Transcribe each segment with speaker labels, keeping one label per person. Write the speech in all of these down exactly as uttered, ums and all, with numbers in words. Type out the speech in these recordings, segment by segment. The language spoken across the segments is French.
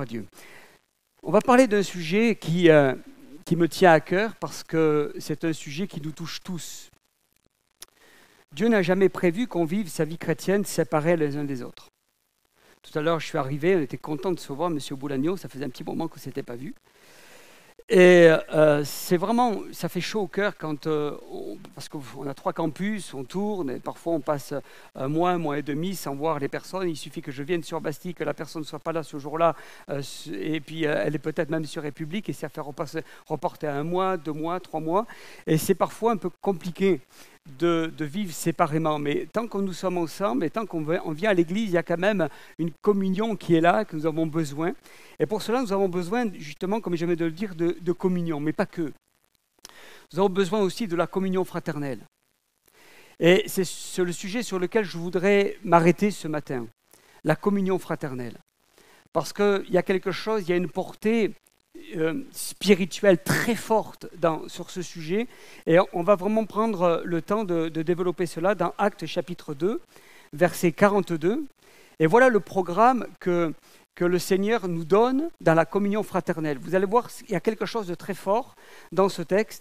Speaker 1: Dieu. On va parler d'un sujet qui, euh, qui me tient à cœur parce que c'est un sujet qui nous touche tous. Dieu n'a jamais prévu qu'on vive sa vie chrétienne séparés les uns des autres. Tout à l'heure, je suis arrivé, on était content de se voir, M. Boulagno, ça faisait un petit moment qu'on ne s'était pas vu. Et euh, c'est vraiment, ça fait chaud au cœur quand, euh, on, parce qu'on a trois campus, on tourne, et parfois on passe un mois, un mois et demi sans voir les personnes. Il suffit que je vienne sur Bastille, que la personne ne soit pas là ce jour-là, euh, et puis euh, elle est peut-être même sur République, et ça fait repasser, reporter à un mois, deux mois, trois mois. Et c'est parfois un peu compliqué de, de vivre séparément. Mais tant que nous sommes ensemble, et tant qu'on on vient à l'église, il y a quand même une communion qui est là, que nous avons besoin. Et pour cela, nous avons besoin, justement, comme j'aimais de le dire, de, de communion, mais pas que. Nous avons besoin aussi de la communion fraternelle. Et c'est sur le sujet sur lequel je voudrais m'arrêter ce matin, la communion fraternelle. Parce qu'il y a quelque chose, il y a une portée euh, spirituelle très forte dans, sur ce sujet, et on va vraiment prendre le temps de, de développer cela dans Actes chapitre deux, verset quarante-deux. Et voilà le programme que... que le Seigneur nous donne dans la communion fraternelle. Vous allez voir, il y a quelque chose de très fort dans ce texte,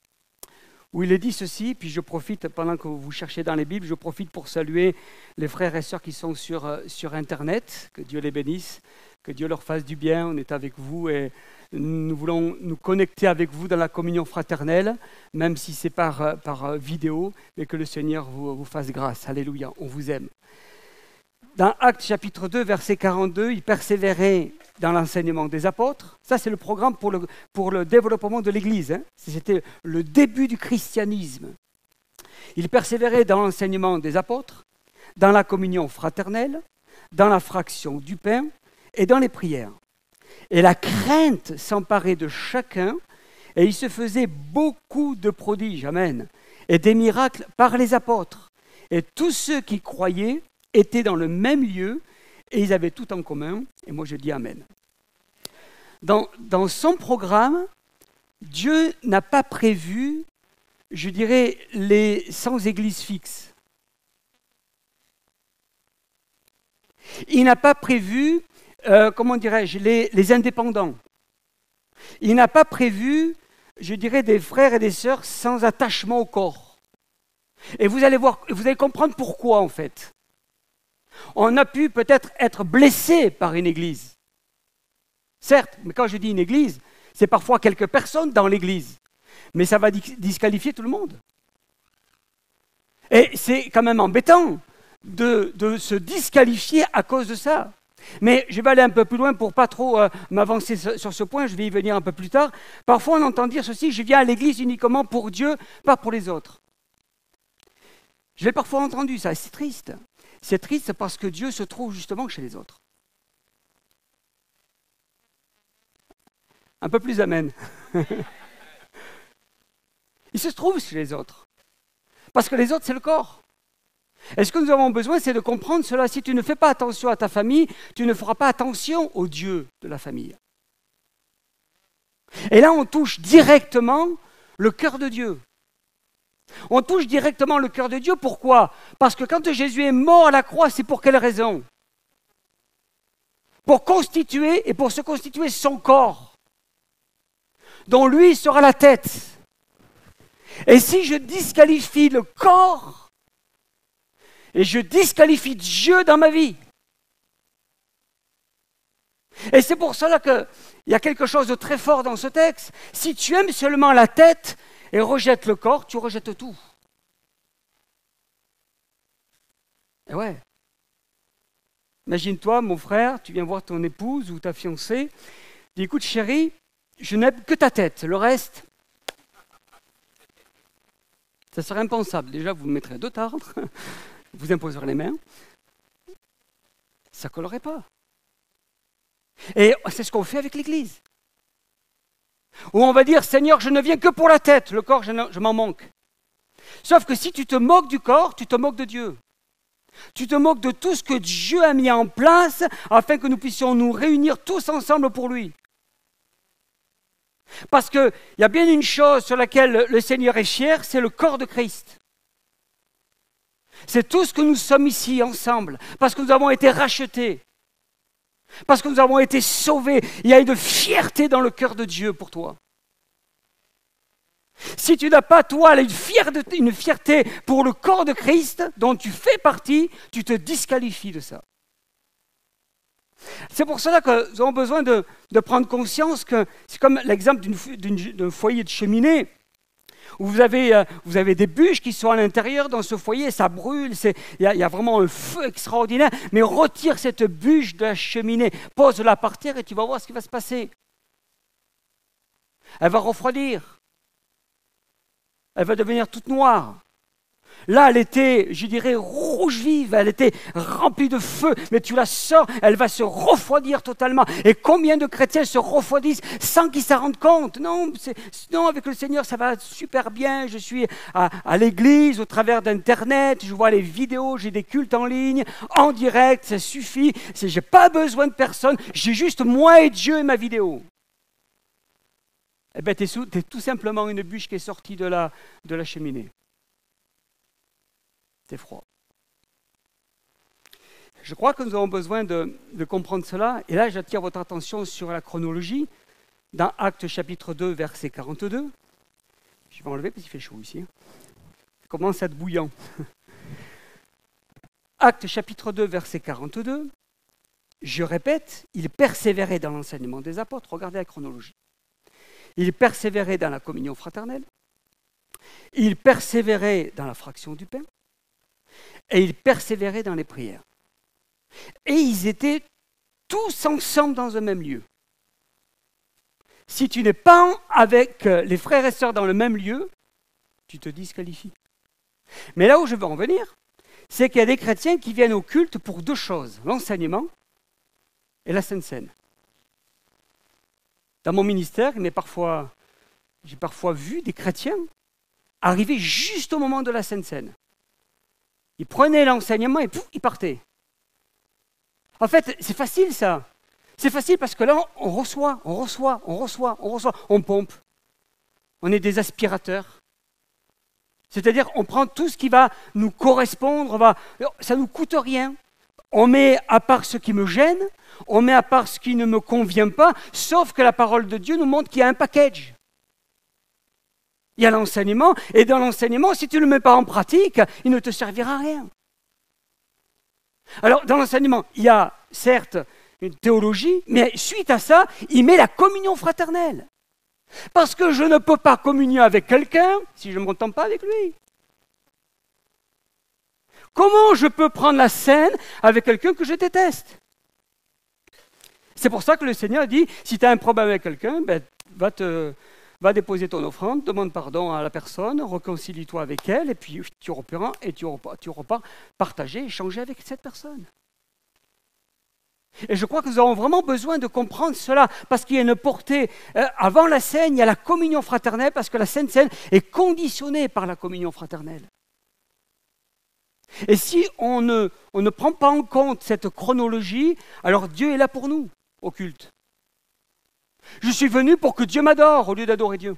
Speaker 1: où il est dit ceci, puis je profite, pendant que vous cherchez dans les Bibles, je profite pour saluer les frères et sœurs qui sont sur, sur Internet, que Dieu les bénisse, que Dieu leur fasse du bien, on est avec vous et nous voulons nous connecter avec vous dans la communion fraternelle, même si c'est par, par vidéo, mais que le Seigneur vous, vous fasse grâce. Alléluia, on vous aime. Dans Actes chapitre deux, verset quarante-deux, il persévérait dans l'enseignement des apôtres. Ça, c'est le programme pour le, pour le développement de l'Église. Hein. C'était le début du christianisme. Il persévérait dans l'enseignement des apôtres, dans la communion fraternelle, dans la fraction du pain et dans les prières. Et la crainte s'emparait de chacun, et il se faisait beaucoup de prodiges, amen, et des miracles par les apôtres. Et tous ceux qui croyaient étaient dans le même lieu et ils avaient tout en commun. Et moi, je dis Amen. Dans, dans son programme, Dieu n'a pas prévu, je dirais, les sans église fixe. Il n'a pas prévu, euh, comment dirais-je, les, les indépendants. Il n'a pas prévu, je dirais, des frères et des sœurs sans attachement au corps. Et vous allez voir, vous allez comprendre pourquoi, en fait. On a pu peut-être être blessé par une église. Certes, mais quand je dis une église, c'est parfois quelques personnes dans l'église. Mais ça va disqualifier tout le monde. Et c'est quand même embêtant de, de se disqualifier à cause de ça. Mais je vais aller un peu plus loin pour ne pas trop euh, m'avancer sur ce point, je vais y venir un peu plus tard. Parfois on entend dire ceci, je viens à l'église uniquement pour Dieu, pas pour les autres. Je l'ai parfois entendu ça, et c'est triste. C'est triste parce que Dieu se trouve justement chez les autres. Un peu plus amen. Il se trouve chez les autres. Parce que les autres, c'est le corps. Et ce que nous avons besoin, c'est de comprendre cela. Si tu ne fais pas attention à ta famille, tu ne feras pas attention au Dieu de la famille. Et là, on touche directement le cœur de Dieu. On touche directement le cœur de Dieu. Pourquoi ? Parce que quand Jésus est mort à la croix, c'est pour quelle raison ? Pour constituer et pour se constituer son corps, dont lui sera la tête. Et si je disqualifie le corps, et je disqualifie Dieu dans ma vie, et c'est pour cela qu'il y a quelque chose de très fort dans ce texte. Si tu aimes seulement la tête et rejettes le corps, tu rejettes tout. Et ouais. Imagine-toi, mon frère, tu viens voir ton épouse ou ta fiancée, dis écoute chérie, je n'aime que ta tête, le reste, ça serait impensable. Déjà, vous me mettrez deux tartres, vous imposerez les mains, ça ne collerait pas. Et c'est ce qu'on fait avec l'Église. Où on va dire, Seigneur, je ne viens que pour la tête, le corps, je, je m'en manque. Sauf que si tu te moques du corps, tu te moques de Dieu. Tu te moques de tout ce que Dieu a mis en place afin que nous puissions nous réunir tous ensemble pour lui. Parce qu'il y a bien une chose sur laquelle le Seigneur est fier, c'est le corps de Christ. C'est tout ce que nous sommes ici ensemble, parce que nous avons été rachetés. Parce que nous avons été sauvés. Il y a une fierté dans le cœur de Dieu pour toi. Si tu n'as pas, toi, une fierté, une fierté pour le corps de Christ dont tu fais partie, tu te disqualifies de ça. C'est pour cela que nous avons besoin de, de prendre conscience que c'est comme l'exemple d'une, d'une, d'un foyer de cheminée où vous avez, euh, vous avez des bûches qui sont à l'intérieur dans ce foyer, ça brûle, il y, y a vraiment un feu extraordinaire, mais retire cette bûche de la cheminée, pose-la par terre et tu vas voir ce qui va se passer. Elle va refroidir. Elle va devenir toute noire. Là, elle était, je dirais, rouge vive, elle était remplie de feu, mais tu la sors, elle va se refroidir totalement. Et combien de chrétiens se refroidissent sans qu'ils s'en rendent compte? Non, c'est, non, avec le Seigneur, ça va super bien. Je suis à, à l'église, au travers d'Internet, je vois les vidéos, j'ai des cultes en ligne, en direct, ça suffit. Je n'ai pas besoin de personne, j'ai juste moi et Dieu et ma vidéo. Eh bien, tu es tout simplement une bûche qui est sortie de la, de la cheminée. C'est froid. Je crois que nous avons besoin de, de comprendre cela. Et là, j'attire votre attention sur la chronologie. Dans Actes chapitre deux, verset quarante-deux. Je vais enlever parce qu'il fait chaud ici. Ça commence à être bouillant. Actes chapitre deux, verset quarante-deux. Je répète, il persévérait dans l'enseignement des apôtres. Regardez la chronologie. Il persévérait dans la communion fraternelle. Il persévérait dans la fraction du pain. Et ils persévéraient dans les prières. Et ils étaient tous ensemble dans un même lieu. Si tu n'es pas avec les frères et sœurs dans le même lieu, tu te disqualifies. Mais là où je veux en venir, c'est qu'il y a des chrétiens qui viennent au culte pour deux choses, l'enseignement et la Sainte Seine. Dans mon ministère, mais parfois, j'ai parfois vu des chrétiens arriver juste au moment de la Sainte Seine. Ils prenaient l'enseignement et pouf, ils partaient. En fait, c'est facile ça. C'est facile parce que là, on reçoit, on reçoit, on reçoit, on reçoit, on pompe. On est des aspirateurs. C'est-à-dire, on prend tout ce qui va nous correspondre, va, ça ne nous coûte rien. On met à part ce qui me gêne, on met à part ce qui ne me convient pas, sauf que la parole de Dieu nous montre qu'il y a un package. Il y a l'enseignement, et dans l'enseignement, si tu ne le mets pas en pratique, il ne te servira à rien. Alors, dans l'enseignement, il y a certes une théologie, mais suite à ça, il met la communion fraternelle. Parce que je ne peux pas communier avec quelqu'un si je ne m'entends pas avec lui. Comment je peux prendre la scène avec quelqu'un que je déteste? C'est pour ça que le Seigneur dit, si tu as un problème avec quelqu'un, ben, va te... va déposer ton offrande, demande pardon à la personne, réconcilie-toi avec elle, et puis tu repars, et tu repars, tu repars partager, échanger avec cette personne. Et je crois que nous avons vraiment besoin de comprendre cela, parce qu'il y a une portée. Euh, avant la scène, il y a la communion fraternelle, parce que la Sainte Seine est conditionnée par la communion fraternelle. Et si on ne, on ne prend pas en compte cette chronologie, alors Dieu est là pour nous, au culte. Je suis venu pour que Dieu m'adore au lieu d'adorer Dieu.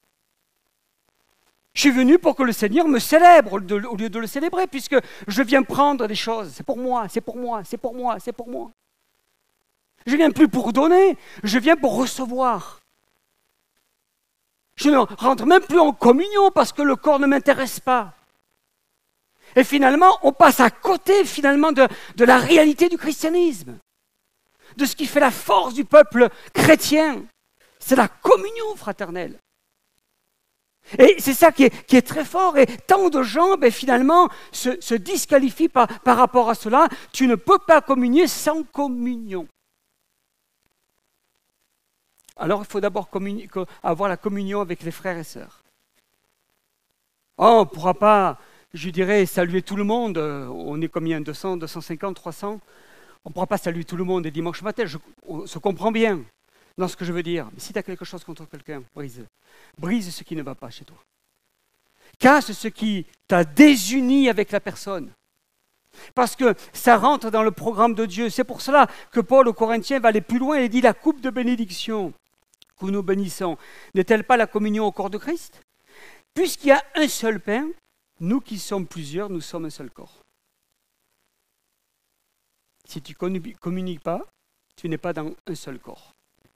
Speaker 1: Je suis venu pour que le Seigneur me célèbre au lieu de le célébrer, puisque je viens prendre des choses. C'est pour moi, c'est pour moi, c'est pour moi, c'est pour moi. Je ne viens plus pour donner, je viens pour recevoir. Je ne rentre même plus en communion parce que le corps ne m'intéresse pas. Et finalement, on passe à côté finalement de, de la réalité du christianisme. De ce qui fait la force du peuple chrétien. C'est la communion fraternelle. Et c'est ça qui est, qui est très fort. Et tant de gens, ben, finalement, se, se disqualifient par, par rapport à cela. Tu ne peux pas communier sans communion. Alors, il faut d'abord communi- avoir la communion avec les frères et sœurs. Oh, on ne pourra pas, je dirais, saluer tout le monde. On est combien? deux cents, deux cent cinquante, trois cents? On ne pourra pas saluer tout le monde les dimanches matin, je, on se comprend bien dans ce que je veux dire. Mais si tu as quelque chose contre quelqu'un, brise. Brise ce qui ne va pas chez toi. Casse ce qui t'a désuni avec la personne. Parce que ça rentre dans le programme de Dieu. C'est pour cela que Paul aux Corinthiens va aller plus loin et dit la coupe de bénédiction que nous bénissons n'est-elle pas la communion au corps de Christ? Puisqu'il y a un seul pain, nous qui sommes plusieurs, nous sommes un seul corps. Si tu ne communiques pas, tu n'es pas dans un seul corps.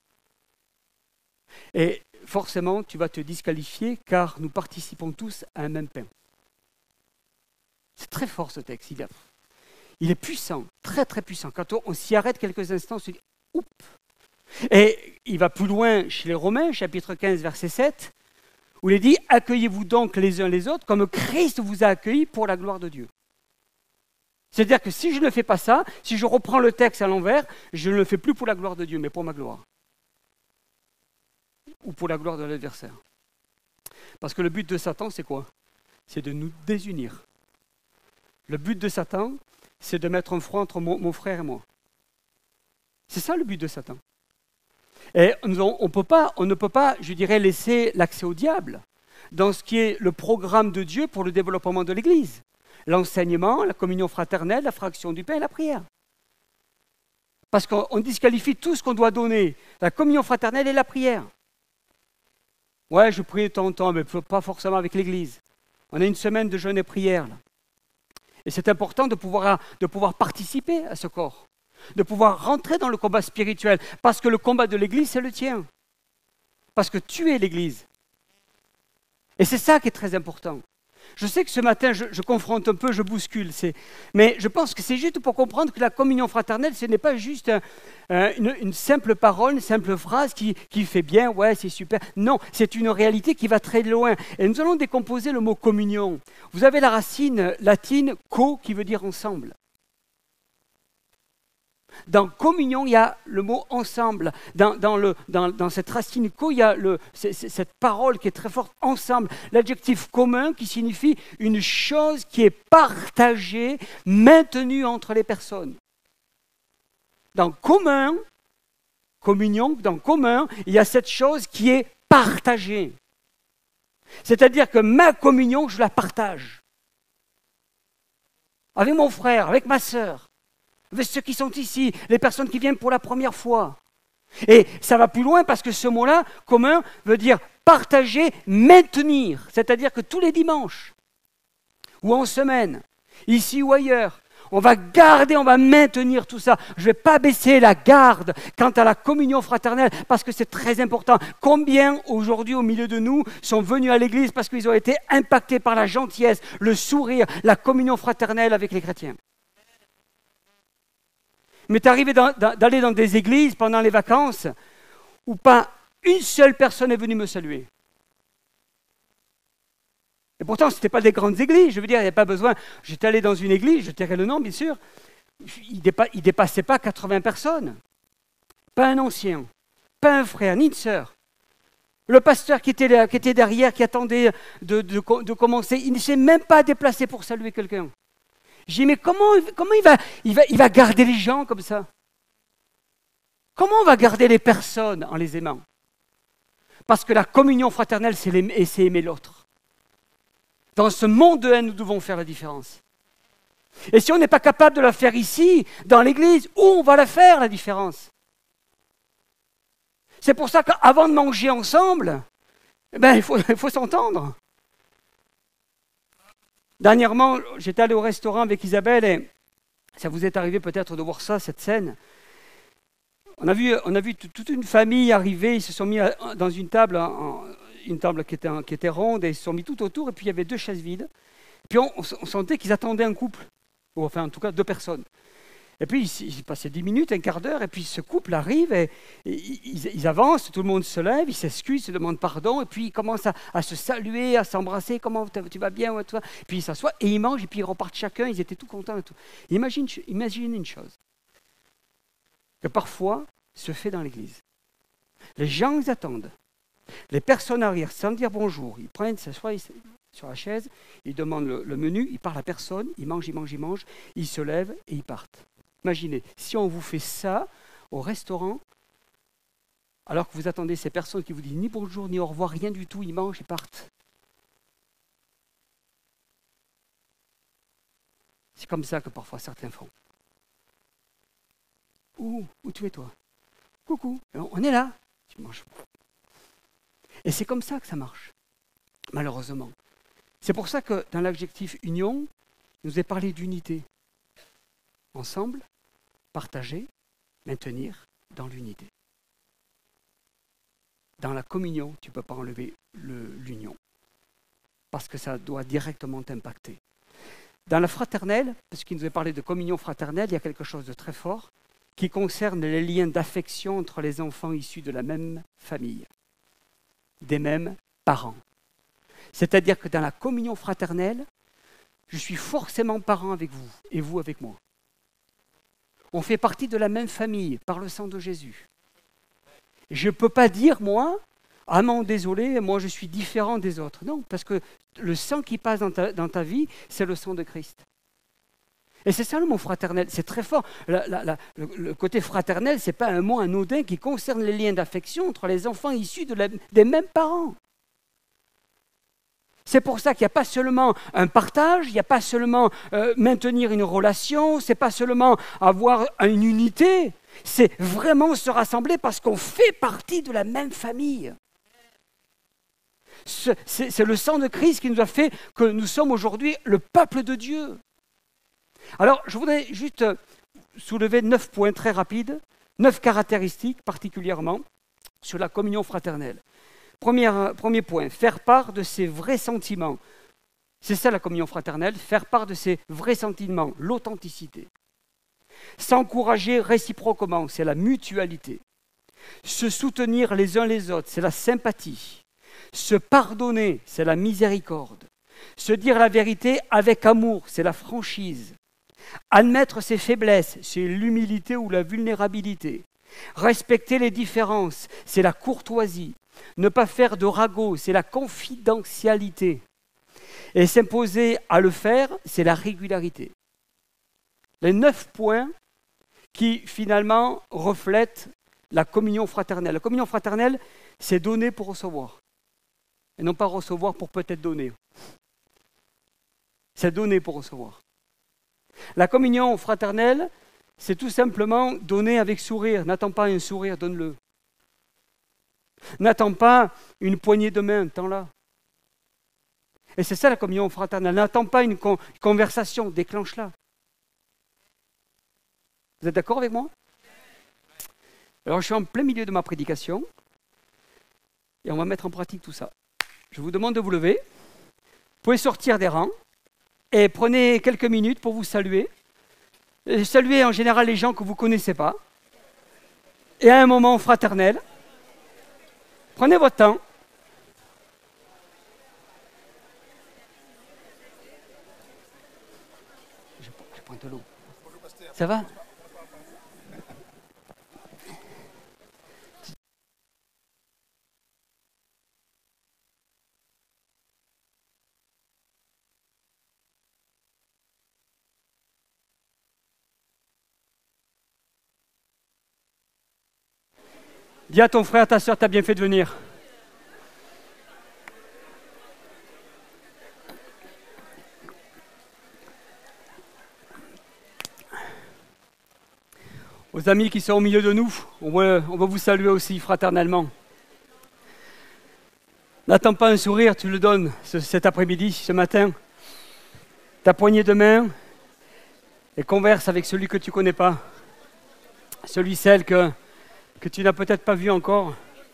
Speaker 1: Et forcément, tu vas te disqualifier car nous participons tous à un même pain. C'est très fort ce texte. Il, a, il est puissant, très très puissant. Quand on, on s'y arrête quelques instants, on se dit « Oups !» Et il va plus loin chez les Romains, chapitre quinze, verset sept, où il est dit « Accueillez-vous donc les uns les autres comme Christ vous a accueillis pour la gloire de Dieu. » C'est-à-dire que si je ne fais pas ça, si je reprends le texte à l'envers, je ne le fais plus pour la gloire de Dieu, mais pour ma gloire. Ou pour la gloire de l'adversaire. Parce que le but de Satan, c'est quoi? C'est de nous désunir. Le but de Satan, c'est de mettre un front entre mon, mon frère et moi. C'est ça le but de Satan. Et on, on, peut pas, on ne peut pas, je dirais, laisser l'accès au diable dans ce qui est le programme de Dieu pour le développement de l'Église. L'enseignement, la communion fraternelle, la fraction du pain et la prière. Parce qu'on disqualifie tout ce qu'on doit donner, la communion fraternelle et la prière. Ouais, je prie de temps en temps, mais pas forcément avec l'Église. On a une semaine de jeûne et prière. Là. Et c'est important de pouvoir, de pouvoir participer à ce corps, de pouvoir rentrer dans le combat spirituel, parce que le combat de l'Église, c'est le tien. Parce que tu es l'Église. Et c'est ça qui est très important. Je sais que ce matin, je, je confronte un peu, je bouscule, c'est, mais je pense que c'est juste pour comprendre que la communion fraternelle, ce n'est pas juste un, un, une, une simple parole, une simple phrase qui, qui fait bien, ouais, c'est super. Non, c'est une réalité qui va très loin. Et nous allons décomposer le mot communion. Vous avez la racine latine co, qui veut dire ensemble. Dans communion, il y a le mot ensemble. Dans, dans, le, dans, dans cette racine co, il y a le, c'est, c'est cette parole qui est très forte, ensemble. L'adjectif commun qui signifie une chose qui est partagée, maintenue entre les personnes. Dans commun, communion, dans commun, il y a cette chose qui est partagée. C'est-à-dire que ma communion, je la partage. Avec mon frère, avec ma sœur. Avec ceux qui sont ici, les personnes qui viennent pour la première fois. Et ça va plus loin parce que ce mot-là, commun, veut dire partager, maintenir. C'est-à-dire que tous les dimanches, ou en semaine, ici ou ailleurs, on va garder, on va maintenir tout ça. Je ne vais pas baisser la garde quant à la communion fraternelle parce que c'est très important. Combien aujourd'hui au milieu de nous sont venus à l'église parce qu'ils ont été impactés par la gentillesse, le sourire, la communion fraternelle avec les chrétiens? Il m'est arrivé d'aller dans des églises pendant les vacances où pas une seule personne est venue me saluer. Et pourtant, ce n'était pas des grandes églises. Je veux dire, il n'y a pas besoin. J'étais allé dans une église, je tairai le nom, bien sûr. Il ne dépassait pas quatre-vingts personnes. Pas un ancien, pas un frère, ni une sœur. Le pasteur qui était, qui était derrière, qui attendait de, de, de commencer, il ne s'est même pas déplacé pour saluer quelqu'un. J'ai dit, mais comment, comment il, va, il, va, il va garder les gens comme ça? Comment on va garder les personnes en les aimant? Parce que la communion fraternelle, c'est, l'aimer, c'est aimer l'autre. Dans ce monde de haine, nous devons faire la différence. Et si on n'est pas capable de la faire ici, dans l'église, où on va la faire, la différence? C'est pour ça qu'avant de manger ensemble, eh ben, il faut, il faut s'entendre. Dernièrement, j'étais allé au restaurant avec Isabelle et ça vous est arrivé peut-être de voir ça, cette scène. On a vu, on a vu toute une famille arriver, ils se sont mis à, dans une table, en, une table qui était, qui était ronde et ils se sont mis tout autour et puis il y avait deux chaises vides. Puis on, on sentait qu'ils attendaient un couple, ou enfin en tout cas deux personnes. Et puis il, il passait dix minutes, un quart d'heure et puis ce couple arrive et, et ils, ils avancent, tout le monde se lève, ils s'excusent, ils se demandent pardon et puis ils commencent à, à se saluer, à s'embrasser, comment tu vas bien, tout ça. Puis ils s'assoient et ils mangent et puis ils repartent chacun, ils étaient tout contents et tout. Imagine, imagine une chose, que parfois se fait dans l'église. Les gens ils attendent, les personnes arrivent sans dire bonjour, ils prennent, s'assoient sur la chaise, ils demandent le, le menu, ils parlent à personne, ils mangent, ils mangent, ils mangent, ils se lèvent et ils partent. Imaginez, si on vous fait ça au restaurant, alors que vous attendez ces personnes qui vous disent ni bonjour, ni au revoir, rien du tout, ils mangent, ils partent. C'est comme ça que parfois certains font. Où, où tu es toi? Coucou, on est là. Tu manges. Et c'est comme ça que ça marche, malheureusement. C'est pour ça que dans l'adjectif union, il nous est parlé d'unité. Ensemble, partager, maintenir dans l'unité. Dans la communion, tu ne peux pas enlever le, l'union, parce que ça doit directement t'impacter. Dans la fraternelle, parce qu'il nous a parlé de communion fraternelle, il y a quelque chose de très fort qui concerne les liens d'affection entre les enfants issus de la même famille, des mêmes parents. C'est-à-dire que dans la communion fraternelle, je suis forcément parent avec vous et vous avec moi. On fait partie de la même famille par le sang de Jésus. Je ne peux pas dire, moi, ah non, désolé, moi je suis différent des autres. Non, parce que le sang qui passe dans ta, dans ta vie, c'est le sang de Christ. Et c'est ça le mot fraternel, c'est très fort. La, la, la, le, le côté fraternel, ce n'est pas un mot anodin qui concerne les liens d'affection entre les enfants issus de la, des mêmes parents. C'est pour ça qu'il n'y a pas seulement un partage, il n'y a pas seulement euh, maintenir une relation, ce n'est pas seulement avoir une unité, c'est vraiment se rassembler parce qu'on fait partie de la même famille. C'est, c'est, c'est le sang de Christ qui nous a fait que nous sommes aujourd'hui le peuple de Dieu. Alors, je voudrais juste soulever neuf points très rapides, neuf caractéristiques particulièrement sur la communion fraternelle. Premier, premier point, faire part de ses vrais sentiments. C'est ça la communion fraternelle, faire part de ses vrais sentiments, l'authenticité. S'encourager réciproquement, c'est la mutualité. Se soutenir les uns les autres, c'est la sympathie. Se pardonner, c'est la miséricorde. Se dire la vérité avec amour, c'est la franchise. Admettre ses faiblesses, c'est l'humilité ou la vulnérabilité. Respecter les différences, c'est la courtoisie. Ne pas faire de ragots, c'est la confidentialité. Et s'imposer à le faire, c'est la régularité. Les neuf points qui finalement reflètent la communion fraternelle. La communion fraternelle, c'est donner pour recevoir. Et non pas recevoir pour peut-être donner. C'est donner pour recevoir. La communion fraternelle, c'est tout simplement donner avec sourire. N'attends pas un sourire, donne-le. N'attends pas une poignée de main, tends-la. Et c'est ça la communion fraternelle. N'attends pas une con- conversation, déclenche-la. Vous êtes d'accord avec moi? Alors je suis en plein milieu de ma prédication et on va mettre en pratique tout ça. Je vous demande de vous lever. Vous pouvez sortir des rangs et prenez quelques minutes pour vous saluer. Et saluez en général les gens que vous ne connaissez pas. Et à un moment fraternel, prenez votre temps. Je, je prends de l'eau. Ça va? Dis à ton frère, ta soeur, t'as bien fait de venir. Aux amis qui sont au milieu de nous, on va, on va vous saluer aussi fraternellement. N'attends pas un sourire, tu le donnes ce, cet après-midi, ce matin. Ta poignée de main et converse avec celui que tu ne connais pas. Celui, celle que... que tu n'as peut-être pas vu encore.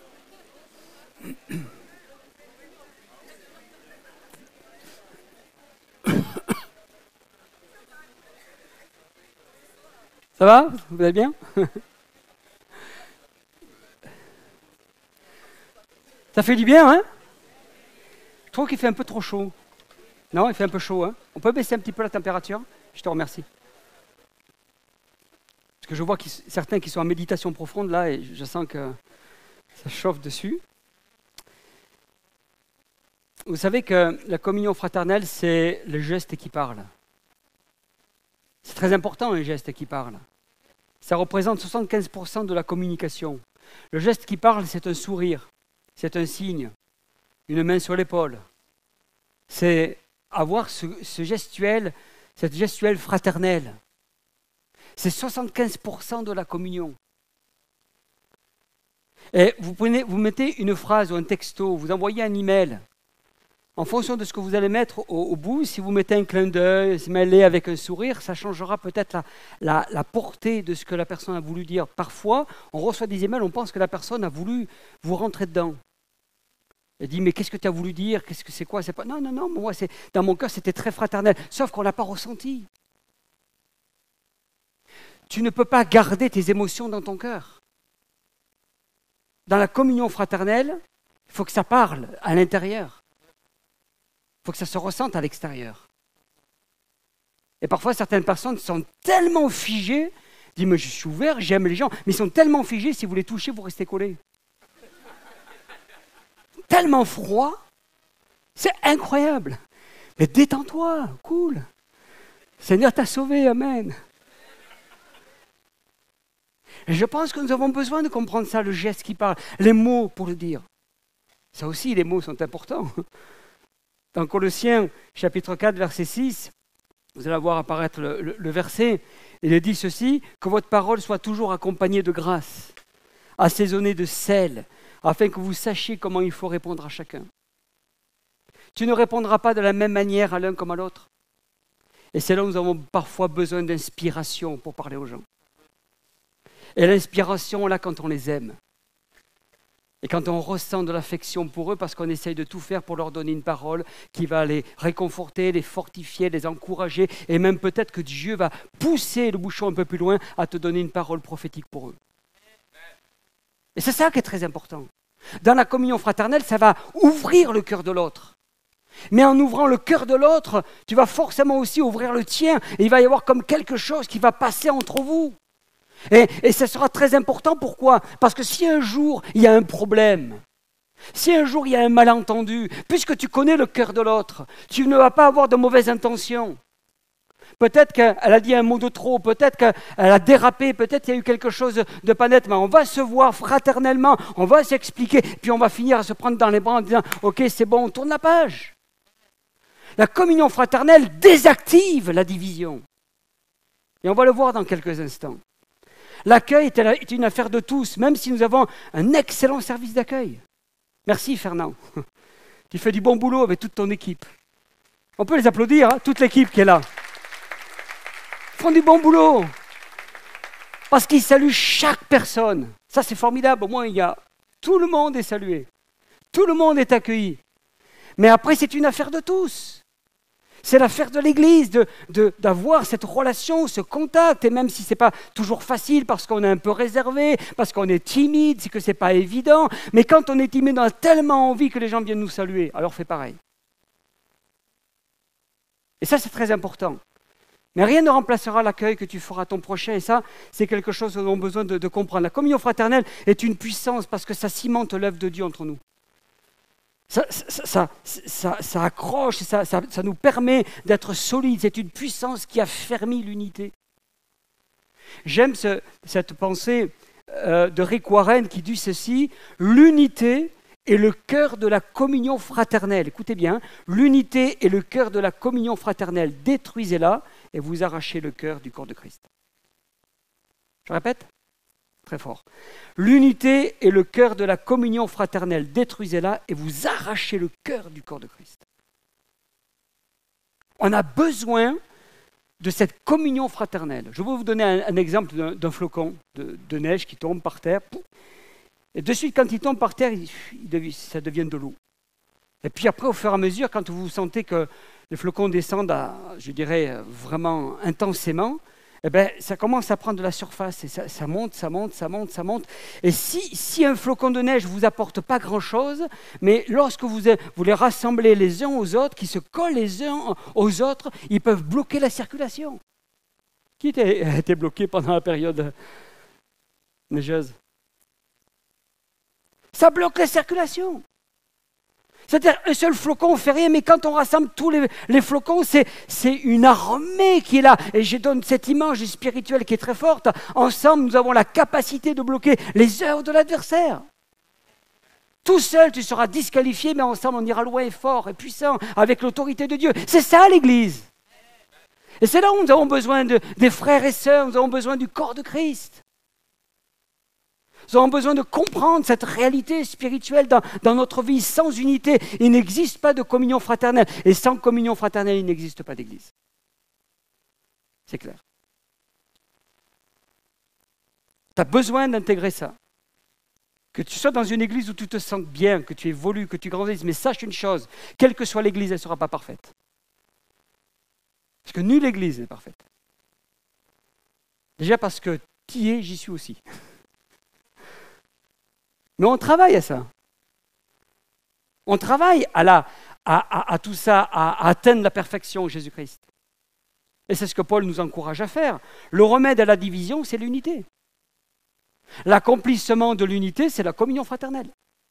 Speaker 1: Ça va? Vous allez bien? Ça fait du bien, hein? Je trouve qu'il fait un peu trop chaud. Non, il fait un peu chaud, hein? On peut baisser un petit peu la température? Je te remercie. Parce que je vois qu'il y a certains qui sont en méditation profonde là et je sens que ça chauffe dessus. Vous savez que la communion fraternelle, c'est le geste qui parle. C'est très important, un geste qui parle. Ça représente soixante-quinze pour cent de la communication. Le geste qui parle, c'est un sourire, c'est un signe, une main sur l'épaule. C'est avoir ce, ce gestuel, cette gestuelle fraternelle. C'est soixante-quinze pour cent de la communion. Et vous, prenez, vous mettez une phrase ou un texto, vous envoyez un email. En fonction de ce que vous allez mettre au, au bout, si vous mettez un clin d'œil, si mêlé avec un sourire, ça changera peut-être la, la, la portée de ce que la personne a voulu dire. Parfois, on reçoit des emails, on pense que la personne a voulu vous rentrer dedans. Elle dit, mais qu'est-ce que tu as voulu dire? Qu'est-ce que c'est quoi? C'est pas... Non, non, non, moi, c'est... dans mon cœur, c'était très fraternel. Sauf qu'on ne l'a pas ressenti. Tu ne peux pas garder tes émotions dans ton cœur. Dans la communion fraternelle, il faut que ça parle à l'intérieur. Il faut que ça se ressente à l'extérieur. Et parfois, certaines personnes sont tellement figées, disent, mais je suis ouvert, j'aime les gens, mais ils sont tellement figés, si vous les touchez, vous restez collés. Tellement froid, c'est incroyable. Mais détends-toi, cool. Seigneur t'a sauvé, amen. Et je pense que nous avons besoin de comprendre ça, le geste qui parle, les mots pour le dire. Ça aussi, les mots sont importants. Dans Colossiens, chapitre quatre, verset six, vous allez voir apparaître le, le, le verset, il est dit ceci, que votre parole soit toujours accompagnée de grâce, assaisonnée de sel, afin que vous sachiez comment il faut répondre à chacun. Tu ne répondras pas de la même manière à l'un comme à l'autre. Et c'est là où nous avons parfois besoin d'inspiration pour parler aux gens. Et l'inspiration, là, quand on les aime. Et quand on ressent de l'affection pour eux, parce qu'on essaye de tout faire pour leur donner une parole qui va les réconforter, les fortifier, les encourager, et même peut-être que Dieu va pousser le bouchon un peu plus loin à te donner une parole prophétique pour eux. Et c'est ça qui est très important. Dans la communion fraternelle, ça va ouvrir le cœur de l'autre. Mais en ouvrant le cœur de l'autre, tu vas forcément aussi ouvrir le tien, et il va y avoir comme quelque chose qui va passer entre vous. Et, et ça sera très important, pourquoi? Parce que si un jour il y a un problème, si un jour il y a un malentendu, puisque tu connais le cœur de l'autre, tu ne vas pas avoir de mauvaises intentions. Peut-être qu'elle a dit un mot de trop, peut-être qu'elle a dérapé, peut-être qu'il y a eu quelque chose de pas net, mais on va se voir fraternellement, on va s'expliquer, puis on va finir à se prendre dans les bras en disant « Ok, c'est bon, on tourne la page ». La communion fraternelle désactive la division. Et on va le voir dans quelques instants. L'accueil est une affaire de tous, même si nous avons un excellent service d'accueil. Merci Fernand. Tu fais du bon boulot avec toute ton équipe. On peut les applaudir, hein, toute l'équipe qui est là. Ils font du bon boulot. Parce qu'ils saluent chaque personne. Ça c'est formidable, au moins il y a... Tout le monde est salué. Tout le monde est accueilli. Mais après c'est une affaire de tous. C'est l'affaire de l'Église, de, de, d'avoir cette relation, ce contact, et même si ce n'est pas toujours facile parce qu'on est un peu réservé, parce qu'on est timide, c'est que ce n'est pas évident, mais quand on est timide, on a tellement envie que les gens viennent nous saluer, alors fais pareil. Et ça, c'est très important. Mais rien ne remplacera l'accueil que tu feras à ton prochain, et ça, c'est quelque chose dont nous avons besoin de, de comprendre. La communion fraternelle est une puissance parce que ça cimente l'œuvre de Dieu entre nous. Ça, ça, ça, ça, ça accroche, ça, ça, ça nous permet d'être solides. C'est une puissance qui affermit l'unité. J'aime ce, cette pensée euh, de Rick Warren qui dit ceci, l'unité est le cœur de la communion fraternelle. Écoutez bien, l'unité est le cœur de la communion fraternelle. Détruisez-la et vous arrachez le cœur du corps de Christ. Je répète ? Très fort. L'unité est le cœur de la communion fraternelle. Détruisez-la et vous arrachez le cœur du corps de Christ. On a besoin de cette communion fraternelle. Je vais vous donner un, un exemple d'un, d'un flocon de, de neige qui tombe par terre. Et de suite, quand il tombe par terre, il, il, ça devient de l'eau. Et puis après, au fur et à mesure, quand vous sentez que les flocons descendent, à, je dirais, vraiment intensément, eh bien, ça commence à prendre de la surface et ça, ça monte, ça monte, ça monte, ça monte. Et si, si un flocon de neige ne vous apporte pas grand-chose, mais lorsque vous, vous les rassemblez les uns aux autres, qui se collent les uns aux autres, ils peuvent bloquer la circulation. Qui était, était bloqué pendant la période neigeuse? Ça bloque la circulation. C'est-à-dire, un seul flocon ne fait rien, mais quand on rassemble tous les, les flocons, c'est, c'est une armée qui est là. Et je donne cette image spirituelle qui est très forte. Ensemble, nous avons la capacité de bloquer les œuvres de l'adversaire. Tout seul, tu seras disqualifié, mais ensemble, on ira loin et fort et puissant avec l'autorité de Dieu. C'est ça, l'Église. Et c'est là où nous avons besoin de, des frères et sœurs, nous avons besoin du corps de Christ. Nous avons besoin de comprendre cette réalité spirituelle dans, dans notre vie. Sans unité, il n'existe pas de communion fraternelle. Et sans communion fraternelle, il n'existe pas d'église. C'est clair. Tu as besoin d'intégrer ça. Que tu sois dans une église où tu te sens bien, que tu évolues, que tu grandisses. Mais sache une chose, quelle que soit l'église, elle ne sera pas parfaite. Parce que nulle église n'est parfaite. Déjà parce que tu y es, j'y suis aussi. Mais on travaille à ça. On travaille à, la, à, à, à tout ça, à, à atteindre la perfection, Jésus-Christ. Et c'est ce que Paul nous encourage à faire. Le remède à la division, c'est l'unité. L'accomplissement de l'unité, c'est la communion fraternelle.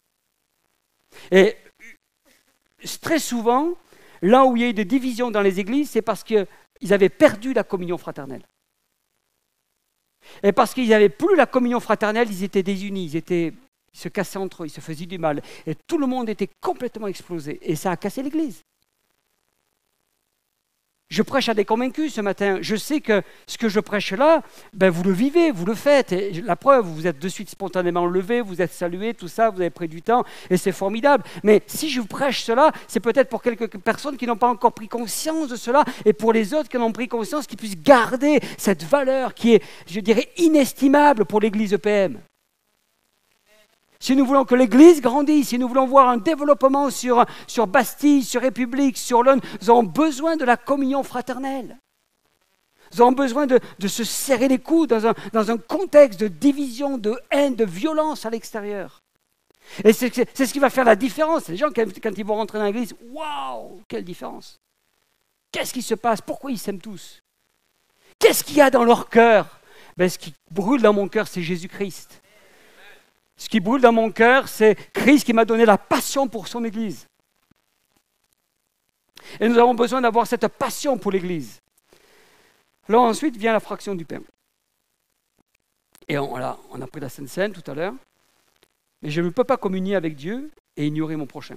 Speaker 1: Et très souvent, là où il y a eu des divisions dans les églises, c'est parce qu'ils avaient perdu la communion fraternelle. Et parce qu'ils n'avaient plus la communion fraternelle, ils étaient désunis, ils, étaient, ils se cassaient entre eux, ils se faisaient du mal. Et tout le monde était complètement explosé. Et ça a cassé l'église. Je prêche à des convaincus ce matin. Je sais que ce que je prêche là, ben vous le vivez, vous le faites. Et la preuve, vous êtes de suite spontanément levé, vous êtes salué, tout ça, vous avez pris du temps et c'est formidable. Mais si je vous prêche cela, c'est peut-être pour quelques personnes qui n'ont pas encore pris conscience de cela et pour les autres qui en ont pris conscience, qui puissent garder cette valeur qui est, je dirais, inestimable pour l'Église E P M. Si nous voulons que l'Église grandisse, si nous voulons voir un développement sur, sur Bastille, sur République, sur l'Aune, nous avons besoin de la communion fraternelle. Nous avons besoin de, de se serrer les coudes dans un, dans un contexte de division, de haine, de violence à l'extérieur. Et c'est, c'est, c'est ce qui va faire la différence. Les gens, quand, quand ils vont rentrer dans l'Église, waouh, quelle différence! Qu'est-ce qui se passe? Pourquoi ils s'aiment tous? Qu'est-ce qu'il y a dans leur cœur? Ben, ce qui brûle dans mon cœur, c'est Jésus-Christ. Ce qui brûle dans mon cœur, c'est Christ qui m'a donné la passion pour son Église. Et nous avons besoin d'avoir cette passion pour l'Église. Là, ensuite vient la fraction du pain. Et on, voilà, on a pris la Sainte Seine tout à l'heure. Mais je ne peux pas communier avec Dieu et ignorer mon prochain.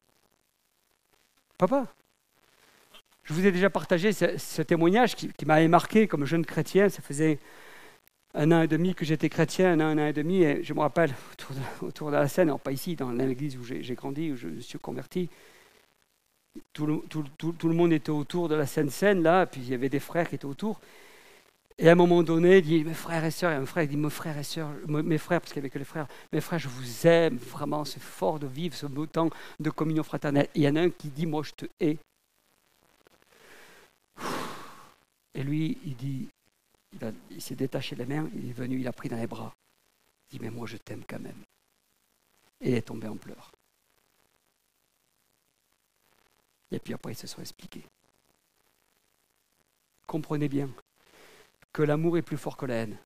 Speaker 1: Papa, je vous ai déjà partagé ce, ce témoignage qui, qui m'avait marqué comme jeune chrétien. Ça faisait un an et demi que j'étais chrétien, un an, un an et demi, et je me rappelle, autour de, autour de la Seine, non pas ici, dans l'église où j'ai, j'ai grandi, où je me suis converti, tout le, tout, tout, tout le monde était autour de la Seine-Seine, là, et puis il y avait des frères qui étaient autour. Et à un moment donné, il dit, mes frères et sœurs, et un frère dit, mes frères et sœurs, mes frères, parce qu'il n'y avait que les frères, mes frères, je vous aime, vraiment, c'est fort de vivre ce beau temps de communion fraternelle. Et il y en a un qui dit, moi, je te hais. Et lui, il dit, Il, a, il s'est détaché les mains, il est venu, il a pris dans les bras. Il dit, mais moi je t'aime quand même. Et il est tombé en pleurs. Et puis après, ils se sont expliqués. Comprenez bien que l'amour est plus fort que la haine.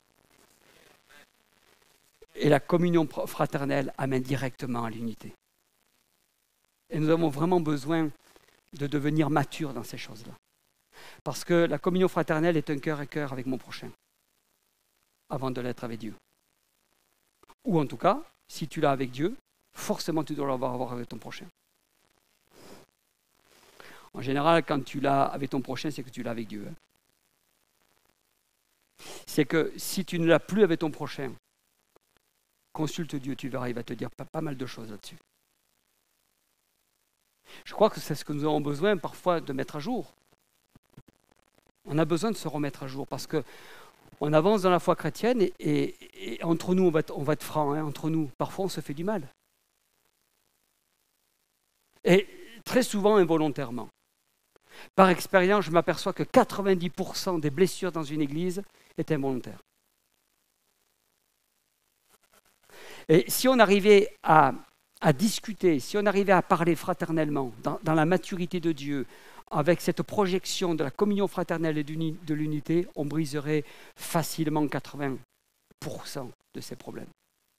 Speaker 1: Et la communion fraternelle amène directement à l'unité. Et nous avons vraiment besoin de devenir matures dans ces choses-là. Parce que la communion fraternelle est un cœur à cœur avec mon prochain, avant de l'être avec Dieu. Ou en tout cas, si tu l'as avec Dieu, forcément tu dois l'avoir avec ton prochain. En général, quand tu l'as avec ton prochain, c'est que tu l'as avec Dieu. Hein. C'est que si tu ne l'as plus avec ton prochain, consulte Dieu, tu verras, il va te dire pas, pas mal de choses là-dessus. Je crois que c'est ce que nous avons besoin parfois de mettre à jour. On a besoin de se remettre à jour parce qu'on avance dans la foi chrétienne et, et, et entre nous, on va être, on va être franc, hein, entre nous, parfois on se fait du mal. Et très souvent involontairement. Par expérience, je m'aperçois que quatre-vingt-dix pour cent des blessures dans une église est involontaire. Et si on arrivait à, à discuter, si on arrivait à parler fraternellement, dans, dans la maturité de Dieu, avec cette projection de la communion fraternelle et de l'unité, on briserait facilement quatre-vingts pour cent de ces problèmes.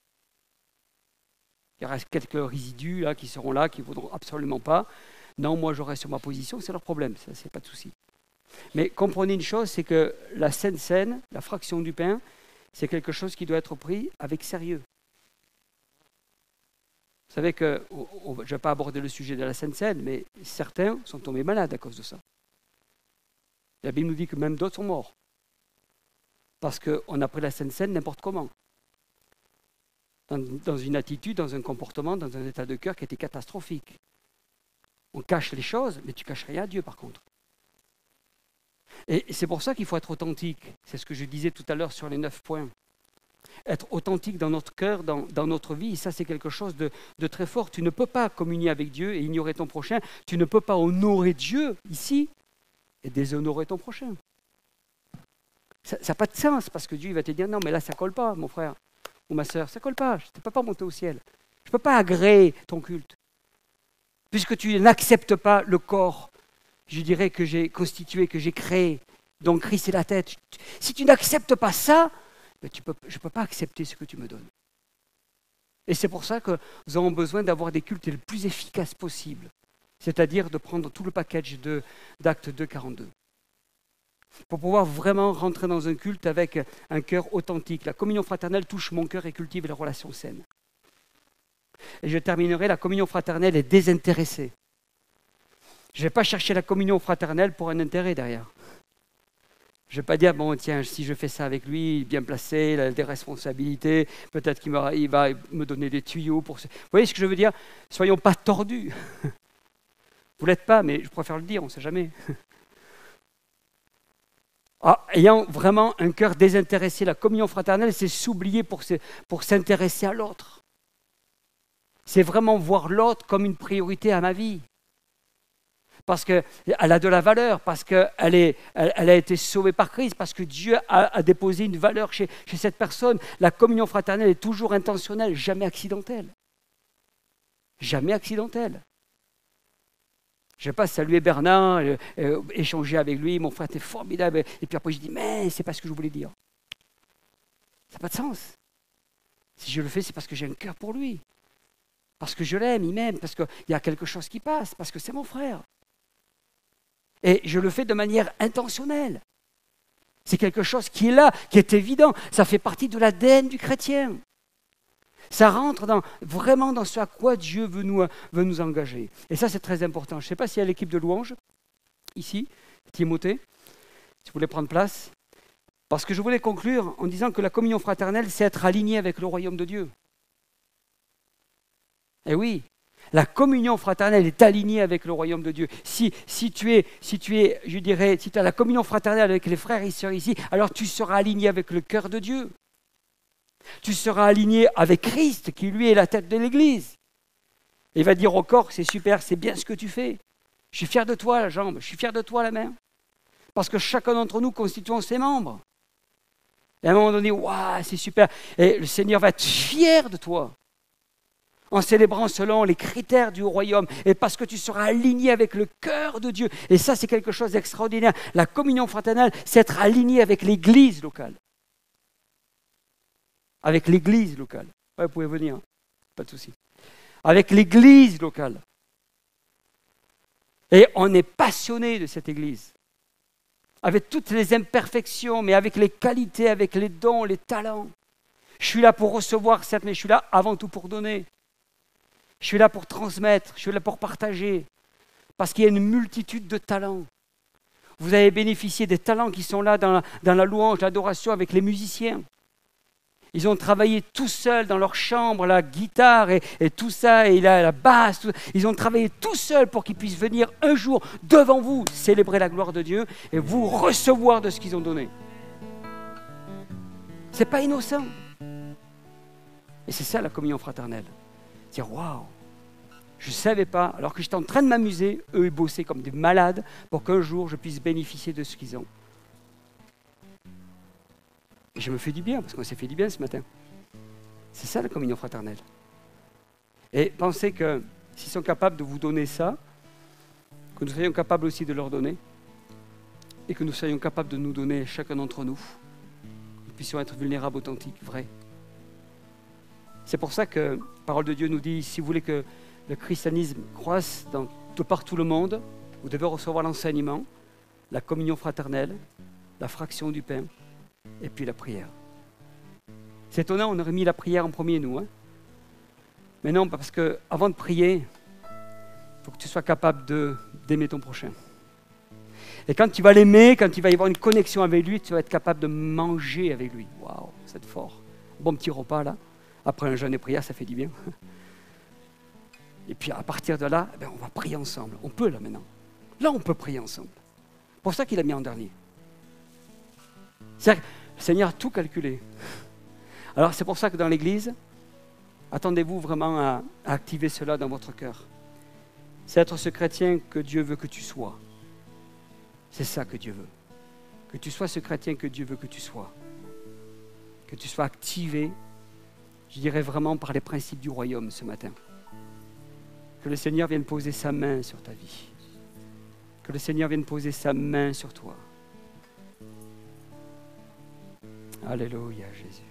Speaker 1: Il reste quelques résidus là, qui seront là, qui ne voudront absolument pas. Non, moi j'aurai sur ma position, c'est leur problème, ça c'est pas de souci. Mais comprenez une chose, c'est que la Sainte Seine, la fraction du pain, c'est quelque chose qui doit être pris avec sérieux. Vous savez que, on, on, je ne vais pas aborder le sujet de la Sainte Seine, mais certains sont tombés malades à cause de ça. La Bible nous dit que même d'autres sont morts. Parce qu'on a pris la Sainte Seine n'importe comment. dans, dans une attitude, dans un comportement, dans un état de cœur qui était catastrophique. On cache les choses, mais tu caches rien à Dieu par contre. Et c'est pour ça qu'il faut être authentique. C'est ce que je disais tout à l'heure sur les neuf points. Être authentique dans notre cœur, dans, dans notre vie, ça c'est quelque chose de, de très fort. Tu ne peux pas communier avec Dieu et ignorer ton prochain. Tu ne peux pas honorer Dieu ici et déshonorer ton prochain. Ça n'a pas de sens parce que Dieu va te dire non mais là ça colle pas mon frère ou ma soeur, ça colle pas, je ne peux pas monter au ciel. Je ne peux pas agréer ton culte. Puisque tu n'acceptes pas le corps, je dirais que j'ai constitué, que j'ai créé, dont Christ est la tête. Si tu n'acceptes pas ça, ben tu peux, je ne peux pas accepter ce que tu me donnes. Et c'est pour ça que nous avons besoin d'avoir des cultes les plus efficaces possibles. C'est-à-dire de prendre tout le package de, d'Actes deux, quarante-deux. Pour pouvoir vraiment rentrer dans un culte avec un cœur authentique. La communion fraternelle touche mon cœur et cultive les relations saines. Et je terminerai, la communion fraternelle est désintéressée. Je ne vais pas chercher la communion fraternelle pour un intérêt derrière. Je ne vais pas dire, bon tiens, si je fais ça avec lui, bien placé, il a des responsabilités, peut-être qu'il me, il va me donner des tuyaux. Pour... Vous voyez ce que je veux dire? Soyons pas tordus. Vous ne l'êtes pas, mais je préfère le dire, on ne sait jamais. Ah, ayant vraiment un cœur désintéressé, la communion fraternelle, c'est s'oublier pour, se, pour s'intéresser à l'autre. C'est vraiment voir l'autre comme une priorité à ma vie. Parce qu'elle a de la valeur, parce qu'elle est, elle, elle a été sauvée par Christ, parce que Dieu a, a déposé une valeur chez, chez cette personne. La communion fraternelle est toujours intentionnelle, jamais accidentelle. Jamais accidentelle. Je ne vais pas saluer Bernard, euh, euh, échanger avec lui, mon frère était formidable. Et puis après je dis, mais c'est pas ce que je voulais dire. Ça n'a pas de sens. Si je le fais, c'est parce que j'ai un cœur pour lui. Parce que je l'aime, il m'aime, parce qu'il y a quelque chose qui passe, parce que c'est mon frère. Et je le fais de manière intentionnelle. C'est quelque chose qui est là, qui est évident. Ça fait partie de l'A D N du chrétien. Ça rentre dans, vraiment dans ce à quoi Dieu veut nous, veut nous engager. Et ça, c'est très important. Je ne sais pas s'il y a l'équipe de louange, ici, Timothée, si vous voulez prendre place. Parce que je voulais conclure en disant que la communion fraternelle, c'est être aligné avec le royaume de Dieu. Et oui, la communion fraternelle est alignée avec le royaume de Dieu. Si, si, tu es, si tu es, je dirais, si tu as la communion fraternelle avec les frères et sœurs ici, alors tu seras aligné avec le cœur de Dieu. Tu seras aligné avec Christ, qui lui est la tête de l'Église. Il va dire au corps, c'est super, c'est bien ce que tu fais. Je suis fier de toi la jambe, je suis fier de toi la main. Parce que chacun d'entre nous constituons ses membres. Et à un moment donné, waouh, c'est super. Et le Seigneur va être fier de toi. En célébrant selon les critères du royaume, et parce que tu seras aligné avec le cœur de Dieu. Et ça, c'est quelque chose d'extraordinaire. La communion fraternelle, c'est être aligné avec l'Église locale. Avec l'Église locale. Ouais, vous pouvez venir, hein, pas de souci. Avec l'Église locale. Et on est passionné de cette Église. Avec toutes les imperfections, mais avec les qualités, avec les dons, les talents. Je suis là pour recevoir, certes, mais je suis là avant tout pour donner. Je suis là pour transmettre, je suis là pour partager, parce qu'il y a une multitude de talents. Vous avez bénéficié des talents qui sont là dans la, dans la louange, l'adoration avec les musiciens. Ils ont travaillé tout seuls dans leur chambre, la guitare et, et tout ça, et la, la basse. Tout, ils ont travaillé tout seuls pour qu'ils puissent venir un jour devant vous célébrer la gloire de Dieu et vous recevoir de ce qu'ils ont donné. C'est pas innocent. Et c'est ça la communion fraternelle. Dire waouh, je ne savais pas, alors que j'étais en train de m'amuser, eux ils bossaient comme des malades pour qu'un jour je puisse bénéficier de ce qu'ils ont. Et je me fais du bien, parce qu'on s'est fait du bien ce matin. C'est ça la communion fraternelle. Et pensez que s'ils sont capables de vous donner ça, que nous soyons capables aussi de leur donner, et que nous soyons capables de nous donner chacun d'entre nous, que nous puissions être vulnérables, authentiques, vrais. C'est pour ça que la parole de Dieu nous dit, si vous voulez que le christianisme croisse dans, de partout le monde, vous devez recevoir l'enseignement, la communion fraternelle, la fraction du pain, et puis la prière. C'est étonnant, on aurait mis la prière en premier, nous. Hein? Mais non, parce qu'avant de prier, il faut que tu sois capable de, d'aimer ton prochain. Et quand tu vas l'aimer, quand tu vas y avoir une connexion avec lui, tu vas être capable de manger avec lui. Waouh, c'est fort. Bon petit repas là. Après un jeûne et prière, ça fait du bien. Et puis à partir de là, ben, on va prier ensemble. On peut là maintenant. Là, on peut prier ensemble. C'est pour ça qu'il a mis en dernier. C'est-à-dire que le Seigneur a tout calculé. Alors c'est pour ça que dans l'Église, attendez-vous vraiment à, à activer cela dans votre cœur. C'est être ce chrétien que Dieu veut que tu sois. C'est ça que Dieu veut. Que tu sois ce chrétien que Dieu veut que tu sois. Que tu sois activé, je dirais vraiment par les principes du royaume ce matin. Que le Seigneur vienne poser sa main sur ta vie. Que le Seigneur vienne poser sa main sur toi. Alléluia, Jésus.